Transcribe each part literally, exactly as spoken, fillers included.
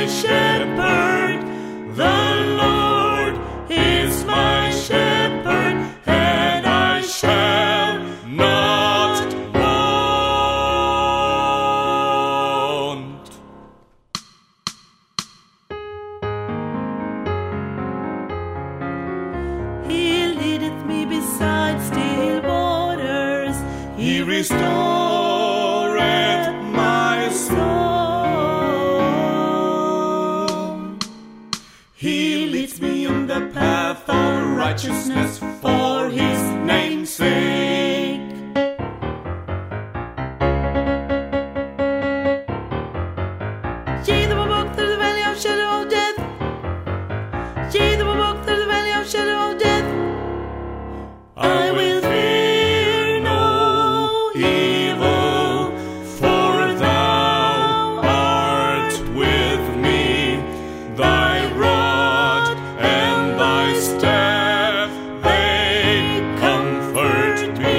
my shepherd, the Lord is my shepherd, and I shall not want. He leadeth me beside still waters, He restoreth my soul. He leads me in the path of righteousness for His name's sake. Yea, though I walk through the valley of shadow of death, yea, though I walk through the valley of shadow of death, I will fear no evil, for Thou art with me. Thy rod and Thy staff, they comfort me.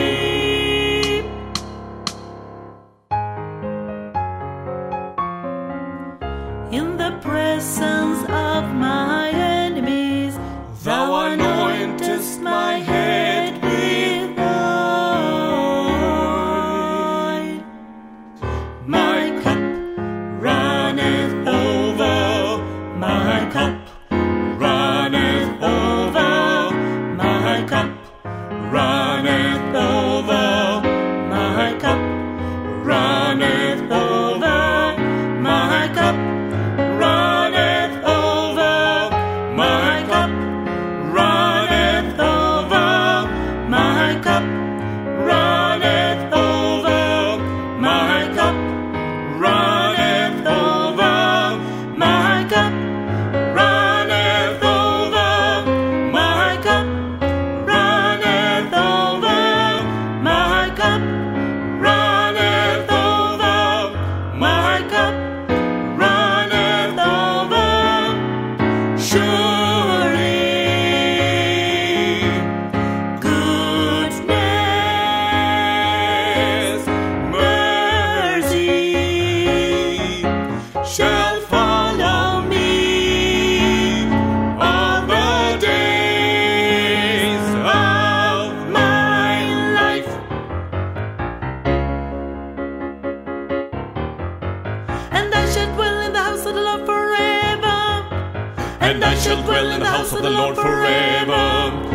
in the presence of my enemies, Thou anointest my head with oil. My cup runneth over, my cup runneth over, my cup runneth over, my cup runneth over, my cup runneth over, my cup runneth over, my cup runneth over, my cup runneth over, my cup runneth over, my cup runneth over, my cup runneth over, my cup runneth over. Surely goodness, mercy shall follow me all the days of my life. and I shall dwell in the house of the Lord forever. And I shall dwell in the house of the Lord forever.